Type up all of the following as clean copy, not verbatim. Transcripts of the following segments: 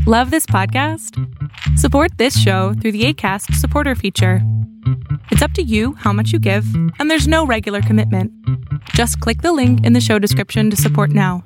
Love this podcast? Support this show through the Acast supporter feature. It's up to you how much you give, and there's no regular commitment. Just click the link in the show description to support now.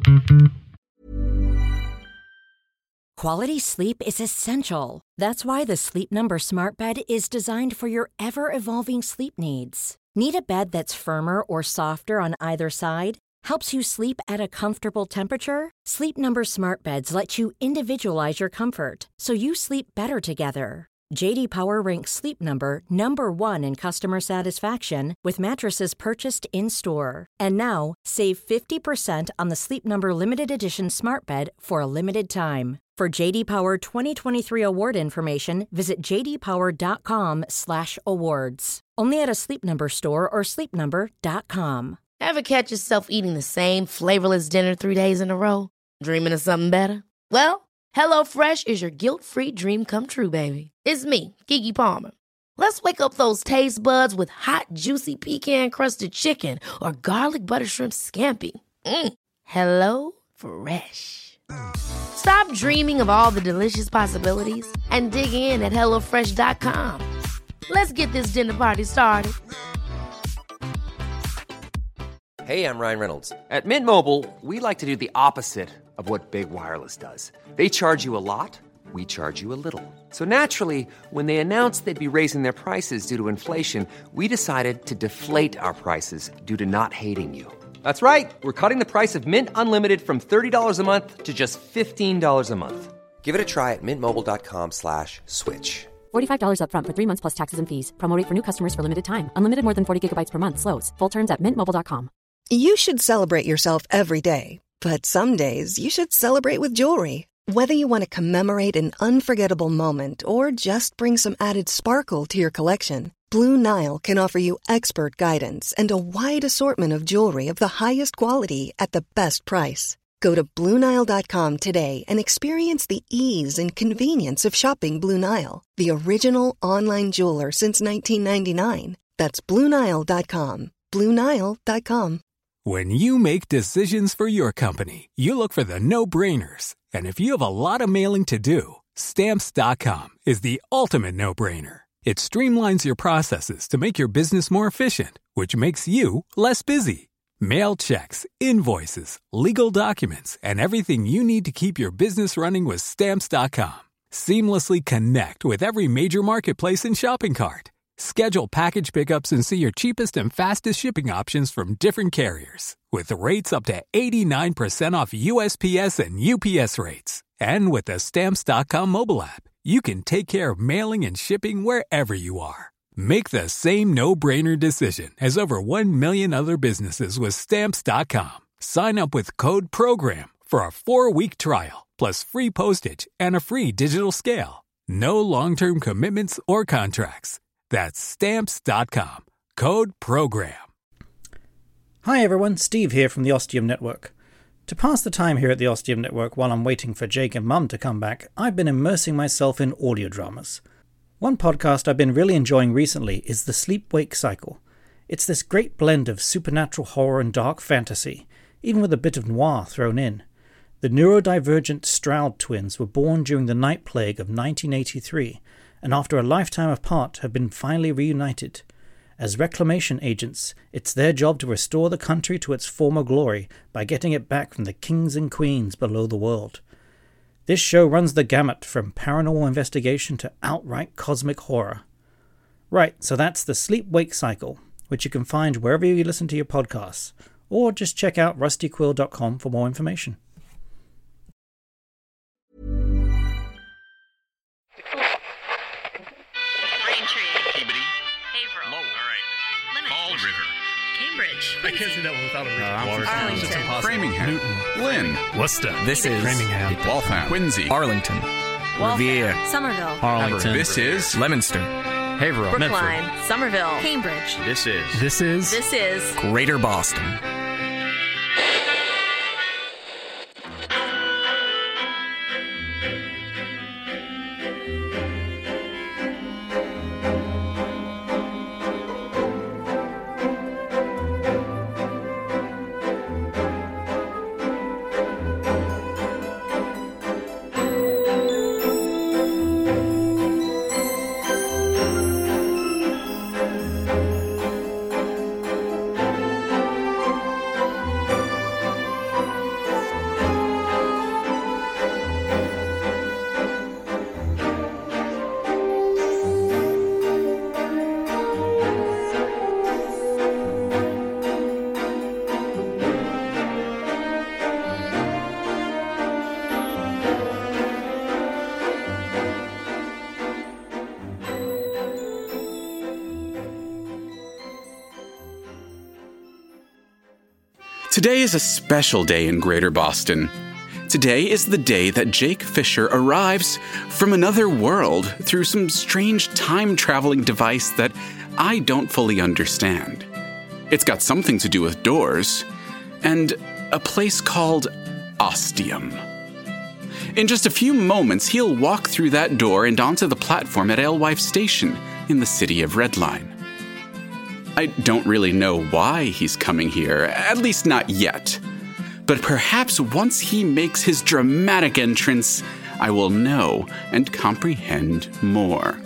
Quality sleep is essential. That's why the Sleep Number Smart Bed is designed for your ever-evolving sleep needs. Need a bed that's firmer or softer on either side? Helps you sleep at a comfortable temperature? Sleep Number Smart Beds let you individualize your comfort, so you sleep better together. J.D. Power ranks Sleep Number number 1 in customer satisfaction with mattresses purchased in-store. And now, save 50% on the Sleep Number Limited Edition Smart Bed for a limited time. For J.D. Power 2023 award information, visit jdpower.com/awards. Only at a Sleep Number store or sleepnumber.com. Ever catch yourself eating the same flavorless dinner 3 days in a row? Dreaming of something better? Well, HelloFresh is your guilt-free dream come true, baby. It's me, Keke Palmer. Let's wake up those taste buds with hot, juicy pecan-crusted chicken or garlic butter shrimp scampi. Hello Fresh. Stop dreaming of all the delicious possibilities and dig in at HelloFresh.com. Let's get this dinner party started. Hey, I'm Ryan Reynolds. At Mint Mobile, we like to do the opposite of what Big Wireless does. They charge you a lot, we charge you a little. So naturally, when they announced they'd be raising their prices due to inflation, we decided to deflate our prices due to not hating you. That's right. We're cutting the price of Mint Unlimited from $30 a month to just $15 a month. Give it a try at mintmobile.com/switch. $45 up front for 3 months plus taxes and fees. Promo rate for new customers for limited time. Unlimited more than 40 gigabytes per month slows. Full terms at mintmobile.com. You should celebrate yourself every day. But some days you should celebrate with jewelry. Whether you want to commemorate an unforgettable moment or just bring some added sparkle to your collection, Blue Nile can offer you expert guidance and a wide assortment of jewelry of the highest quality at the best price. Go to BlueNile.com today and experience the ease and convenience of shopping Blue Nile, the original online jeweler since 1999. That's BlueNile.com. BlueNile.com. When you make decisions for your company, you look for the no-brainers. And if you have a lot of mailing to do, Stamps.com is the ultimate no-brainer. It streamlines your processes to make your business more efficient, which makes you less busy. Mail checks, invoices, legal documents, and everything you need to keep your business running with Stamps.com. Seamlessly connect with every major marketplace and shopping cart. Schedule package pickups and see your cheapest and fastest shipping options from different carriers, with rates up to 89% off USPS and UPS rates. And with the Stamps.com mobile app, you can take care of mailing and shipping wherever you are. Make the same no-brainer decision as over 1 million other businesses with Stamps.com. Sign up with code PROGRAM for a 4-week trial, plus free postage and a free digital scale. No long-term commitments or contracts. That's Stamps.com. Code PROGRAM. Hi everyone, Steve here from the Ostium Network. To pass the time here at the Ostium Network while I'm waiting for Jake and Mum to come back, I've been immersing myself in audio dramas. One podcast I've been really enjoying recently is The Sleep-Wake Cycle. It's this great blend of supernatural horror and dark fantasy, even with a bit of noir thrown in. The neurodivergent Stroud twins were born during the night plague of 1983, and after a lifetime apart have been finally reunited. As reclamation agents, it's their job to restore the country to its former glory by getting it back from the kings and queens below the world. This show runs the gamut from paranormal investigation to outright cosmic horror. Right, so that's the Sleep-Wake Cycle, which you can find wherever you listen to your podcasts, or just check out rustyquill.com for more information. I can't say that one without a Arlington, Framingham, Lynn, Worcester. This is Framingham, Waltham, Quincy, Arlington, Revere, Somerville, Arlington. This is Leominster, Haverhill, Brookline, Medford. Somerville, Cambridge. This is Greater Boston. Today is a special day in Greater Boston. Today is the day that Jake Fisher arrives from another world through some strange time-traveling device that I don't fully understand. It's got something to do with doors and a place called Ostium. In just a few moments, he'll walk through that door and onto the platform at Alewife Station in the city of Redline. I don't really know why he's coming here, at least not yet. But perhaps once he makes his dramatic entrance, I will know and comprehend more.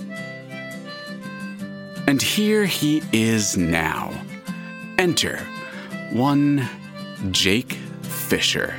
And here he is now. Enter one Jake Fisher.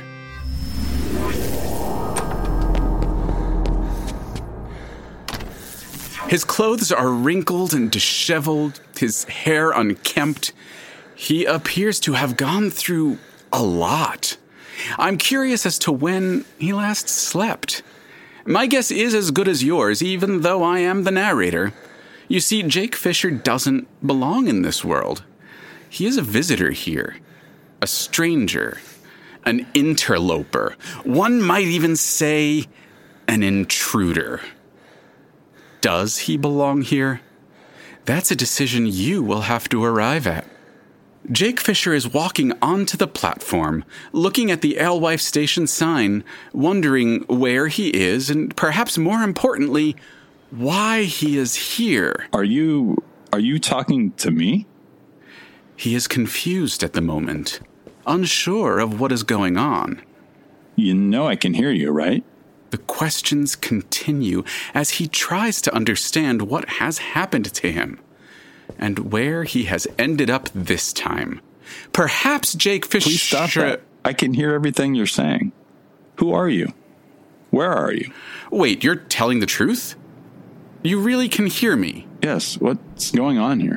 His clothes are wrinkled and disheveled, his hair unkempt. He appears to have gone through a lot. I'm curious as to when he last slept. My guess is as good as yours, even though I am the narrator. You see, Jake Fisher doesn't belong in this world. He is a visitor here, a stranger, an interloper. One might even say an intruder. Does he belong here? That's a decision you will have to arrive at. Jake Fisher is walking onto the platform, looking at the Alewife Station sign, wondering where he is, and perhaps more importantly, why he is here. Are you talking to me? He is confused at the moment, unsure of what is going on. You know I can hear you, right? The questions continue as he tries to understand what has happened to him and where he has ended up this time. Perhaps Jake Fisher... Please stop that. I can hear everything you're saying. Who are you? Where are you? Wait, you're telling the truth? You really can hear me? Yes, what's going on here?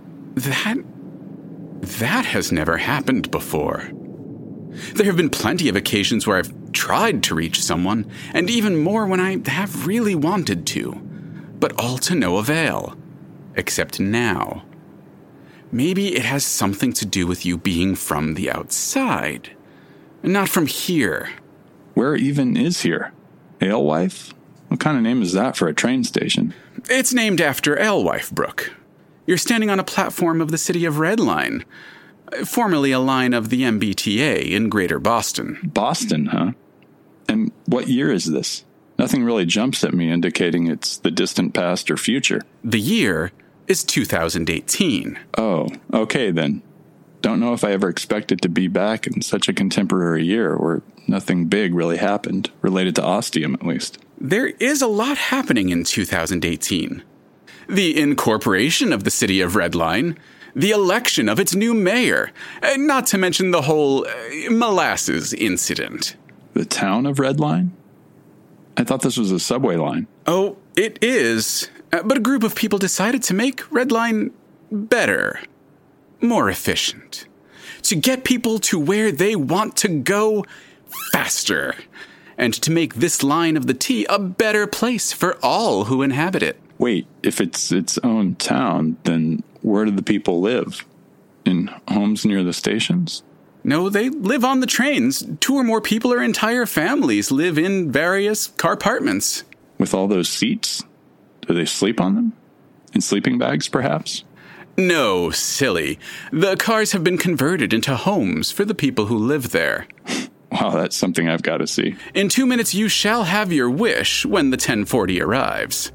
That has never happened before. There have been plenty of occasions where I've tried to reach someone, and even more when I have really wanted to, but all to no avail. Except now. Maybe it has something to do with you being from the outside, not from here. Where even is here? Alewife? What kind of name is that for a train station? It's named after Alewife Brook. You're standing on a platform of the city of Redline, formerly a line of the MBTA in Greater Boston. Boston, huh? And what year is this? Nothing really jumps at me indicating it's the distant past or future. The year is 2018. Oh, okay then. Don't know if I ever expected to be back in such a contemporary year where nothing big really happened, related to Ostium at least. There is a lot happening in 2018. The incorporation of the city of Redline, the election of its new mayor, not to mention the whole molasses incident. The town of Redline? I thought this was a subway line. Oh, it is. But a group of people decided to make Redline better, more efficient, to get people to where they want to go faster, and to make this line of the T a better place for all who inhabit it. Wait, if it's its own town, then where do the people live? In homes near the stations? No, they live on the trains. 2 or more people or entire families live in various carpartments. With all those seats? Do they sleep on them? In sleeping bags, perhaps? No, silly. The cars have been converted into homes for the people who live there. Wow, that's something I've got to see. In 2 minutes, you shall have your wish when the 1040 arrives.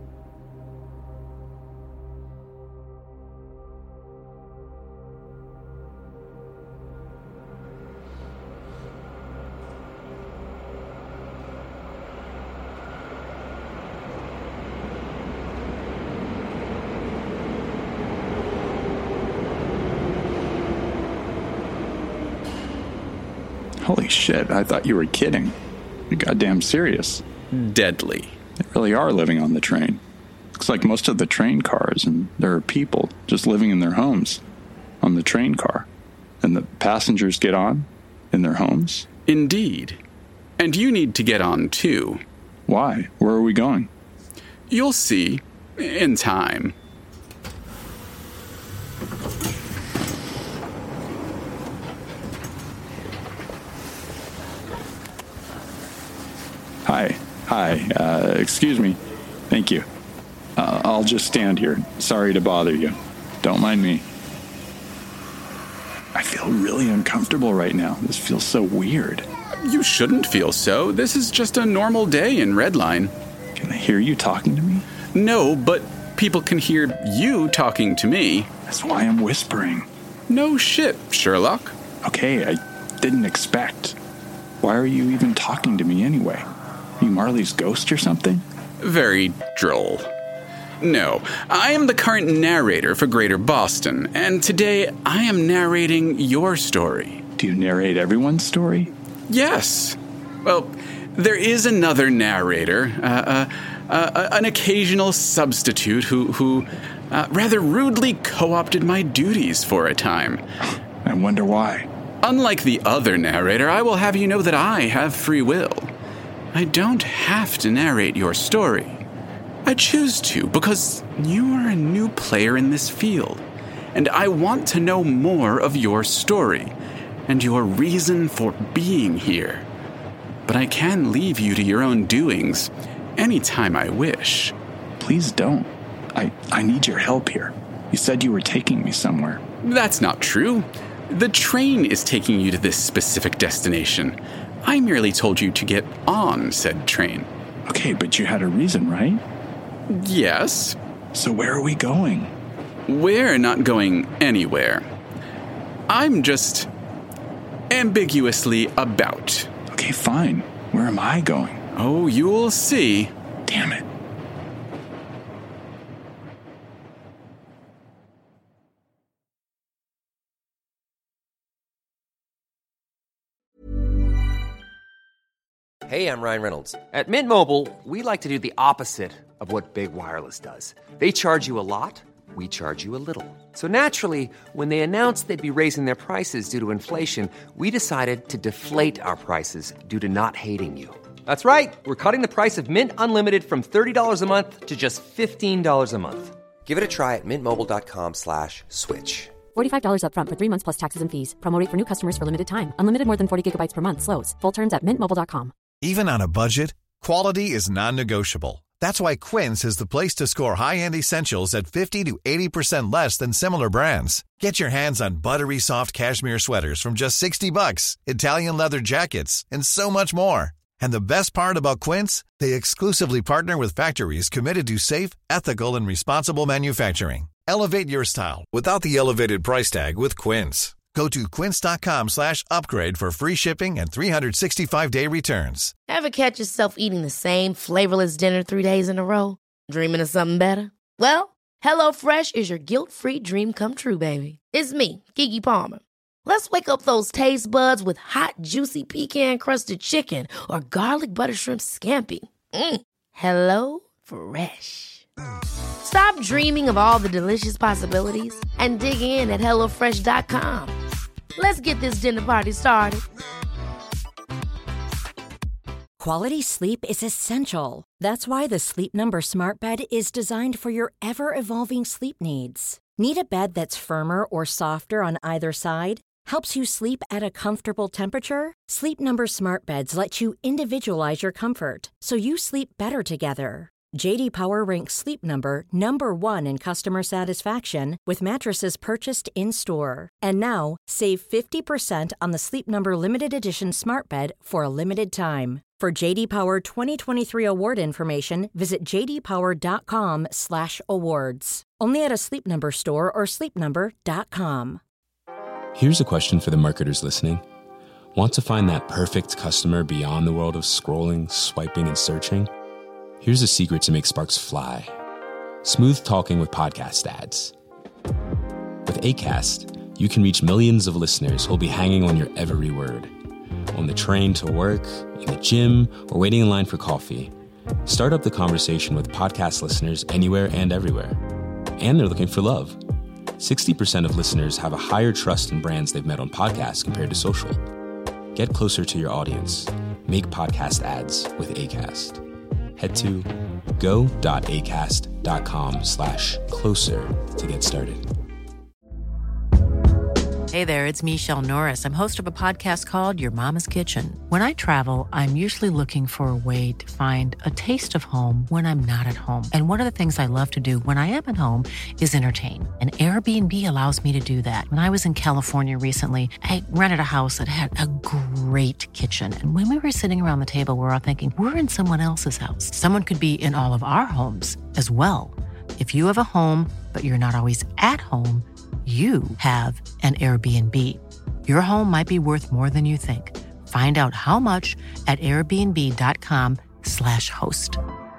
Holy shit, I thought you were kidding. You're goddamn serious. Deadly. They really are living on the train. Looks like most of the train cars, and there are people just living in their homes on the train car. And the passengers get on in their homes? Indeed. And you need to get on too. Why? Where are we going? You'll see. In time. Hi. Excuse me. Thank you. I'll just stand here. Sorry to bother you. Don't mind me. I feel really uncomfortable right now. This feels so weird. You shouldn't feel so. This is just a normal day in Redline. Can I hear you talking to me? No, but people can hear you talking to me. That's why I'm whispering. No shit, Sherlock. Okay, I didn't expect. Why are you even talking to me anyway? Are you Marley's ghost or something? Very droll. No, I am the current narrator for Greater Boston, and today I am narrating your story. Do you narrate everyone's story? Yes. Well, there is another narrator, an occasional substitute who rather rudely co-opted my duties for a time. I wonder why. Unlike the other narrator, I will have you know that I have free will. I don't have to narrate your story. I choose to because you are a new player in this field, and I want to know more of your story and your reason for being here. But I can leave you to your own doings anytime I wish. Please don't. I need your help here. You said you were taking me somewhere. That's not true. The train is taking you to this specific destination. I merely told you to get on said train. Okay, but you had a reason, right? Yes. So where are we going? We're not going anywhere. I'm just ambiguously about. Okay, fine. Where am I going? Oh, you'll see. Damn it. Hey, I'm Ryan Reynolds. At Mint Mobile, we like to do the opposite of what Big Wireless does. They charge you a lot, we charge you a little. So naturally, when they announced they'd be raising their prices due to inflation, we decided to deflate our prices due to not hating you. That's right. We're cutting the price of Mint Unlimited from $30 a month to just $15 a month. Give it a try at mintmobile.com/switch. $45 up front for 3 months plus taxes and fees. Promo rate for new customers for limited time. Unlimited more than 40 gigabytes per month. Slows full terms at mintmobile.com. Even on a budget, quality is non-negotiable. That's why Quince is the place to score high-end essentials at 50 to 80% less than similar brands. Get your hands on buttery soft cashmere sweaters from just $60, Italian leather jackets, and so much more. And the best part about Quince, they exclusively partner with factories committed to safe, ethical, and responsible manufacturing. Elevate your style without the elevated price tag with Quince. Go to quince.com/upgrade for free shipping and 365-day returns. Ever catch yourself eating the same flavorless dinner 3 days in a row? Dreaming of something better? Well, HelloFresh is your guilt-free dream come true, baby. It's me, Keke Palmer. Let's wake up those taste buds with hot, juicy pecan-crusted chicken or garlic butter shrimp scampi. Hello Fresh. Stop dreaming of all the delicious possibilities and dig in at HelloFresh.com. Let's get this dinner party started. Quality sleep is essential. That's why the Sleep Number Smart Bed is designed for your ever-evolving sleep needs. Need a bed that's firmer or softer on either side? Helps you sleep at a comfortable temperature? Sleep Number Smart Beds let you individualize your comfort, so you sleep better together. J.D. Power ranks Sleep Number number 1 in customer satisfaction with mattresses purchased in-store. And now, save 50% on the Sleep Number Limited Edition Smart Bed for a limited time. For J.D. Power 2023 award information, visit jdpower.com/awards. Only at a Sleep Number store or sleepnumber.com. Here's a question for the marketers listening. Want to find that perfect customer beyond the world of scrolling, swiping, and searching? Here's a secret to make sparks fly. Smooth talking with podcast ads. With Acast, you can reach millions of listeners who'll be hanging on your every word. On the train to work, in the gym, or waiting in line for coffee. Start up the conversation with podcast listeners anywhere and everywhere. And they're looking for love. 60% of listeners have a higher trust in brands they've met on podcasts compared to social. Get closer to your audience. Make podcast ads with Acast. Head to go.acast.com/closer to get started. Hey there, it's Michelle Norris. I'm host of a podcast called Your Mama's Kitchen. When I travel, I'm usually looking for a way to find a taste of home when I'm not at home. And one of the things I love to do when I am at home is entertain. And Airbnb allows me to do that. When I was in California recently, I rented a house that had a great kitchen. And when we were sitting around the table, we were all thinking, we're in someone else's house. Someone could be in all of our homes as well. If you have a home, but you're not always at home, you have an Airbnb. Your home might be worth more than you think. Find out how much at airbnb.com/host.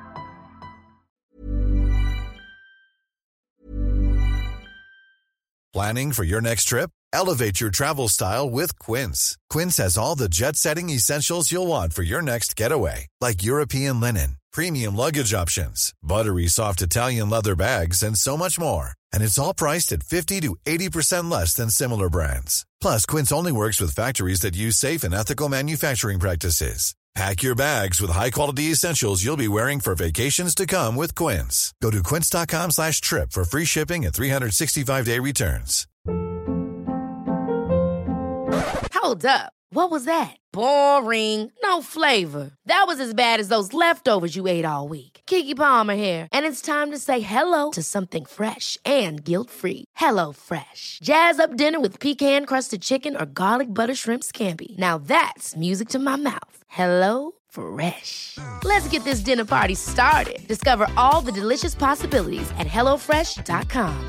Planning for your next trip? Elevate your travel style with Quince. Quince has all the jet-setting essentials you'll want for your next getaway, like European linen, premium luggage options, buttery soft Italian leather bags, and so much more. And it's all priced at 50 to 80% less than similar brands. Plus, Quince only works with factories that use safe and ethical manufacturing practices. Pack your bags with high-quality essentials you'll be wearing for vacations to come with Quince. Go to quince.com/trip for free shipping and 365-day returns. Hold up. What was that? Boring. No flavor. That was as bad as those leftovers you ate all week. Keke Palmer here. And it's time to say hello to something fresh and guilt-free. Hello Fresh. Jazz up dinner with pecan-crusted chicken or garlic butter shrimp scampi. Now that's music to my mouth. Hello Fresh. Let's get this dinner party started. Discover all the delicious possibilities at HelloFresh.com.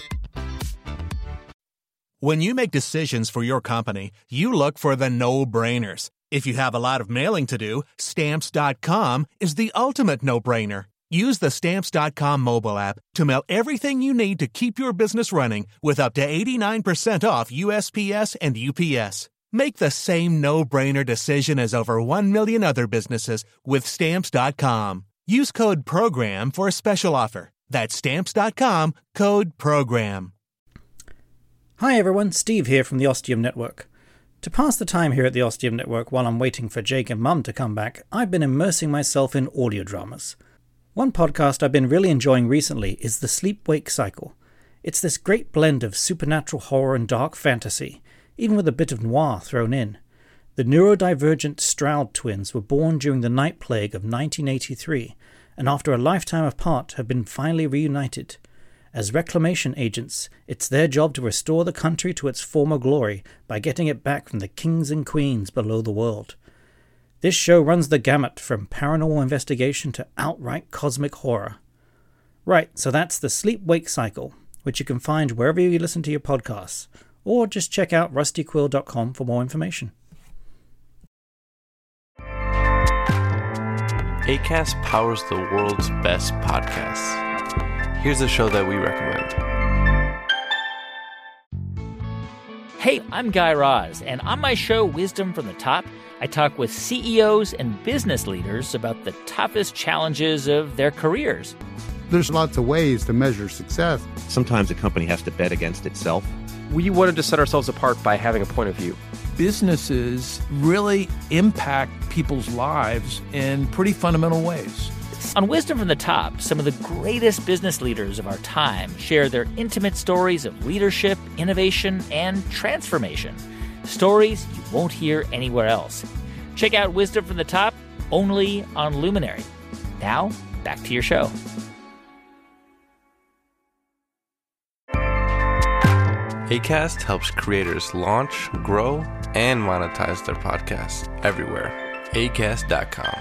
When you make decisions for your company, you look for the no-brainers. If you have a lot of mailing to do, Stamps.com is the ultimate no-brainer. Use the Stamps.com mobile app to mail everything you need to keep your business running with up to 89% off USPS and UPS. Make the same no-brainer decision as over 1 million other businesses with Stamps.com. Use code PROGRAM for a special offer. That's Stamps.com, code PROGRAM. Hi everyone, Steve here from the Ostium Network. To pass the time here at the Ostium Network while I'm waiting for Jake and Mum to come back, I've been immersing myself in audio dramas. One podcast I've been really enjoying recently is The Sleep-Wake Cycle. It's this great blend of supernatural horror and dark fantasy, even with a bit of noir thrown in. The neurodivergent Stroud twins were born during the night plague of 1983, and after a lifetime apart have been finally reunited. As reclamation agents, it's their job to restore the country to its former glory by getting it back from the kings and queens below the world. This show runs the gamut from paranormal investigation to outright cosmic horror. Right, so that's The Sleep-Wake Cycle, which you can find wherever you listen to your podcasts, or just check out rustyquill.com for more information. Acast powers the world's best podcasts. Here's a show that we recommend. Hey, I'm Guy Raz, and on my show, Wisdom from the Top, I talk with CEOs and business leaders about the toughest challenges of their careers. There's lots of ways to measure success. Sometimes a company has to bet against itself. We wanted to set ourselves apart by having a point of view. Businesses really impact people's lives in pretty fundamental ways. On Wisdom from the Top, some of the greatest business leaders of our time share their intimate stories of leadership, innovation, and transformation. Stories you won't hear anywhere else. Check out Wisdom from the Top, only on Luminary. Now, back to your show. Acast helps creators launch, grow, and monetize their podcasts everywhere. Acast.com.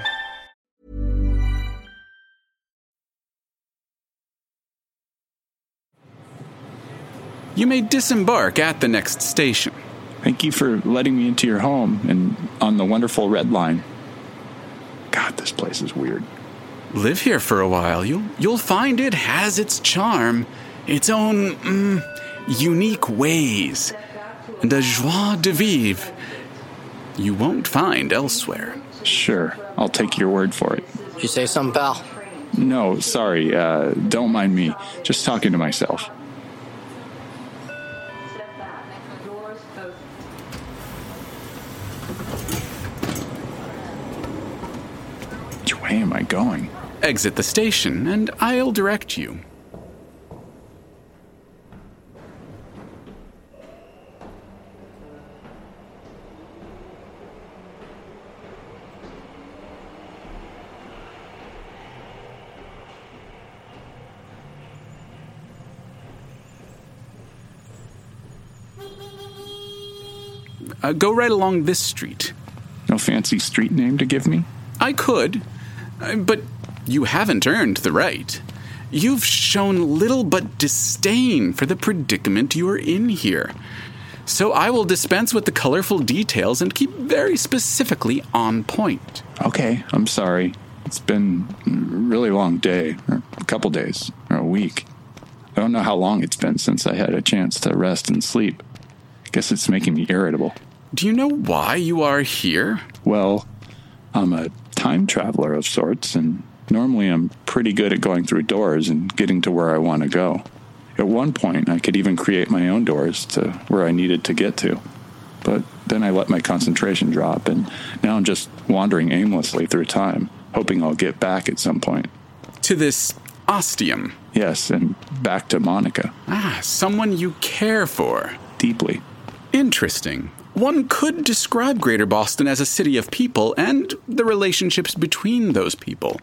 You may disembark at the next station. Thank you for letting me into your home and on the wonderful Red Line. God, this place is weird. Live here for a while. You'll find it has its charm, its own unique ways, and a joie de vivre you won't find elsewhere. Sure, I'll take your word for it. Did you say something, pal? No, sorry, don't mind me. Just talking to myself. Which way am I going? Exit the station, and I'll direct you. Go right along this street. No fancy street name to give me? I could, but you haven't earned the right. You've shown little but disdain for the predicament you are in here. So I will dispense with the colorful details and keep very specifically on point. Okay, I'm sorry. It's been a really long day, or a couple days, or a week. I don't know how long it's been since I had a chance to rest and sleep. I guess it's making me irritable. Do you know why you are here? Well, I'm a time traveler of sorts, and normally I'm pretty good at going through doors and getting to where I want to go. At one point, I could even create my own doors to where I needed to get to. But then I let my concentration drop, and now I'm just wandering aimlessly through time, hoping I'll get back at some point. To this ostium? Yes, and back to Monica. Someone you care for. Deeply. Interesting. One could describe Greater Boston as a city of people and the relationships between those people.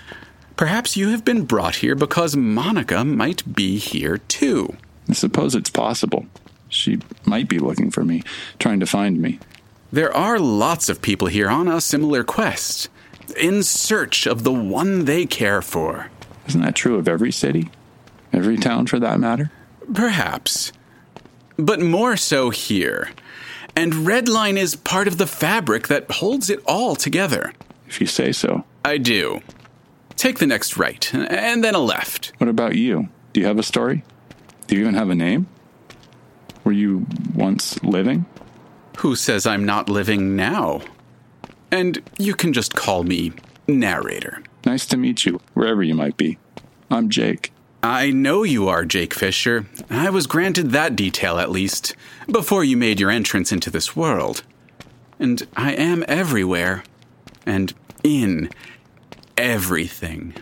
Perhaps you have been brought here because Monica might be here too. I suppose it's possible. She might be looking for me, trying to find me. There are lots of people here on a similar quest, in search of the one they care for. Isn't that true of every city? Every town, for that matter? Perhaps. But more so here. And Redline is part of the fabric that holds it all together. If you say so. I do. Take the next right, and then a left. What about you? Do you have a story? Do you even have a name? Were you once living? Who says I'm not living now? And you can just call me narrator. Nice to meet you, wherever you might be. I'm Jake. I know you are Jake Fisher. I was granted that detail, at least, before you made your entrance into this world. And I am everywhere. And in everything.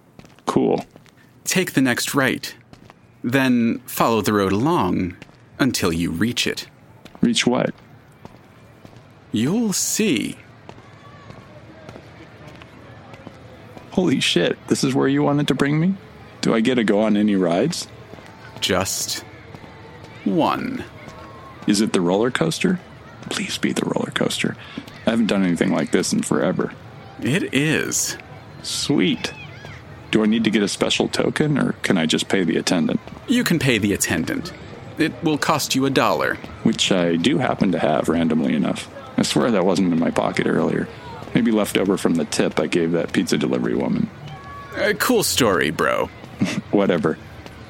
Cool. Take the next right. Then follow the road along until you reach it. Reach what? You'll see. Holy shit, this is where you wanted to bring me? Do I get to go on any rides? Just one. Is it the roller coaster? Please be the roller coaster. I haven't done anything like this in forever. It is. Sweet. Do I need to get a special token, or can I just pay the attendant? You can pay the attendant. It will cost you $1. Which I do happen to have, randomly enough. I swear that wasn't in my pocket earlier. Maybe left over from the tip I gave that pizza delivery woman. A cool story, bro. Whatever.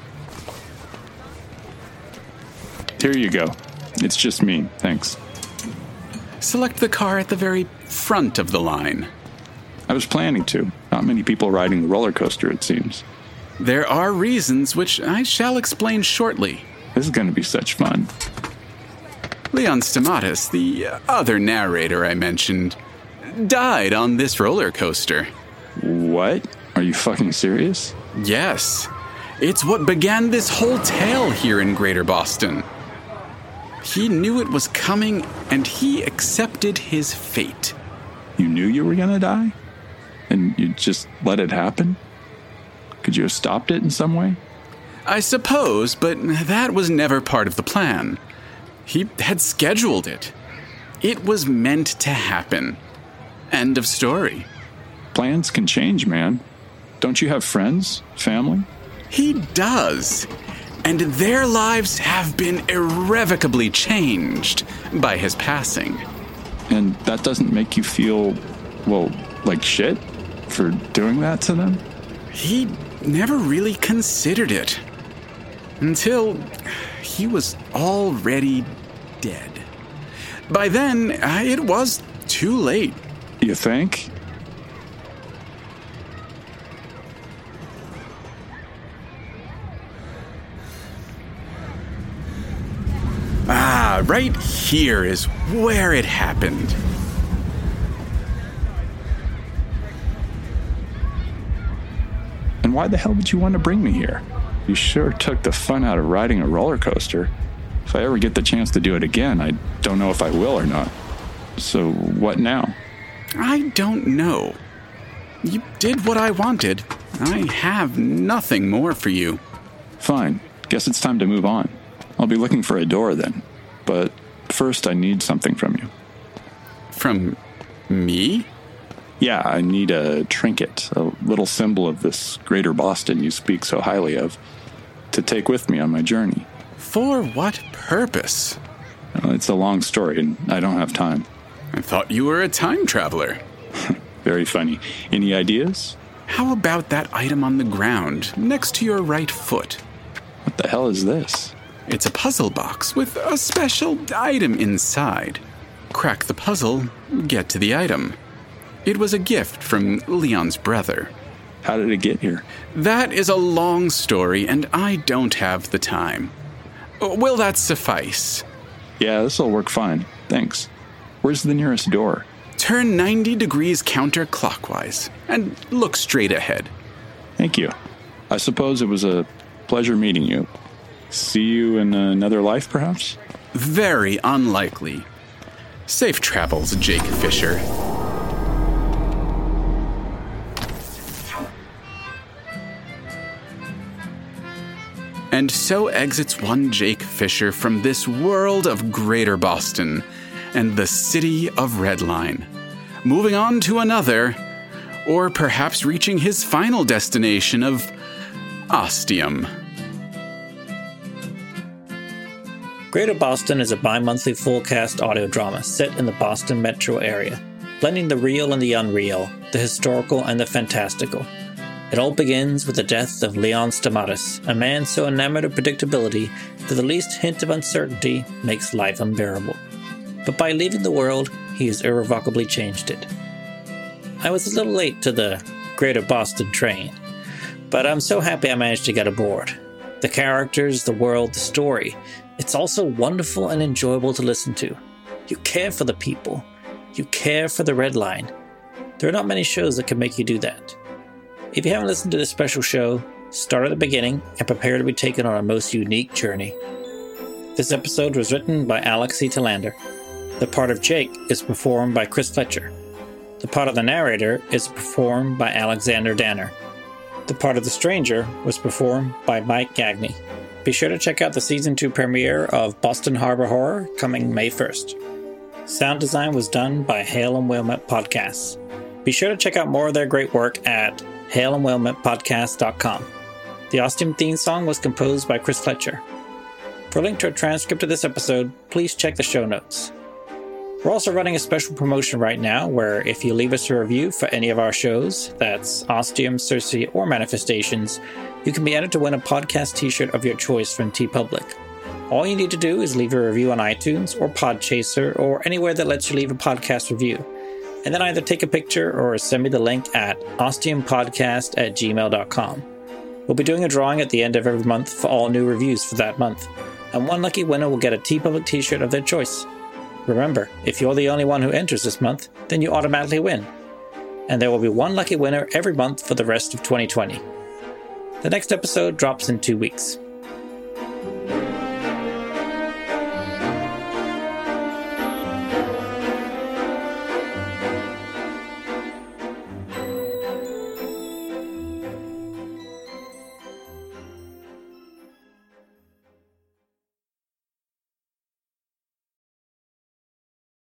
Here you go. It's just me, thanks. Select the car at the very front of the line. I was planning to. Not many people riding the roller coaster, it seems. There are reasons which I shall explain shortly. This is going to be such fun. Leon Stamatis, the other narrator I mentioned, died on this roller coaster. What? Are you fucking serious? Yes. It's what began this whole tale here in Greater Boston. He knew it was coming, and he accepted his fate. You knew you were gonna die? And you just let it happen? Could you have stopped it in some way? I suppose, but that was never part of the plan. He had scheduled it. It was meant to happen. End of story. Plans can change, man. Don't you have friends? Family? He does. And their lives have been irrevocably changed by his passing. And that doesn't make you feel, well, like shit for doing that to them? He never really considered it. Until he was already dead. By then, it was too late. You think? Right here is where it happened. And why the hell did you want to bring me here? You sure took the fun out of riding a roller coaster. If I ever get the chance to do it again, I don't know if I will or not. So what now? I don't know. You did what I wanted. I have nothing more for you. Fine. Guess it's time to move on. I'll be looking for a door then. But first, I need something from you. From me? Yeah, I need a trinket, a little symbol of this greater Boston you speak so highly of, to take with me on my journey. For what purpose? Well, it's a long story, and I don't have time. I thought you were a time traveler. Very funny. Any ideas? How about that item on the ground, next to your right foot? What the hell is this? It's a puzzle box with a special item inside. Crack the puzzle, get to the item. It was a gift from Leon's brother. How did it get here? That is a long story, and I don't have the time. Will that suffice? Yeah, this'll work fine. Thanks. Where's the nearest door? Turn 90 degrees counterclockwise, and look straight ahead. Thank you. I suppose it was a pleasure meeting you. See you in another life, perhaps? Very unlikely. Safe travels, Jake Fisher. And so exits one Jake Fisher from this world of Greater Boston and the city of Redline, moving on to another, or perhaps reaching his final destination of Ostium. Greater Boston is a bi-monthly full-cast audio drama set in the Boston metro area, blending the real and the unreal, the historical and the fantastical. It all begins with the death of Leon Stamatis, a man so enamored of predictability that the least hint of uncertainty makes life unbearable. But by leaving the world, he has irrevocably changed it. I was a little late to the Greater Boston train, but I'm so happy I managed to get aboard. The characters, the world, the story, it's also wonderful and enjoyable to listen to. You care for the people. You care for the Red Line. There are not many shows that can make you do that. If you haven't listened to this special show, start at the beginning and prepare to be taken on a most unique journey. This episode was written by Alex E. Talander. The part of Jake is performed by Chris Fletcher. The part of the narrator is performed by Alexander Danner. The part of the stranger was performed by Mike Gagney. Be sure to check out the Season 2 premiere of Boston Harbor Horror coming May 1st. Sound design was done by Hale and Wilmette Podcasts. Be sure to check out more of their great work at haleandwilmettepodcast.com. The Ostium theme song was composed by Chris Fletcher. For a link to a transcript of this episode, please check the show notes. We're also running a special promotion right now where if you leave us a review for any of our shows, that's Ostium, Circe, or Manifestations, you can be entered to win a podcast t-shirt of your choice from TeePublic. All you need to do is leave a review on iTunes or Podchaser or anywhere that lets you leave a podcast review. And then either take a picture or send me the link at ostiumpodcast@gmail.com. We'll be doing a drawing at the end of every month for all new reviews for that month, and one lucky winner will get a TeePublic t-shirt of their choice. Remember, if you're the only one who enters this month, then you automatically win. And there will be one lucky winner every month for the rest of 2020. The next episode drops in 2 weeks.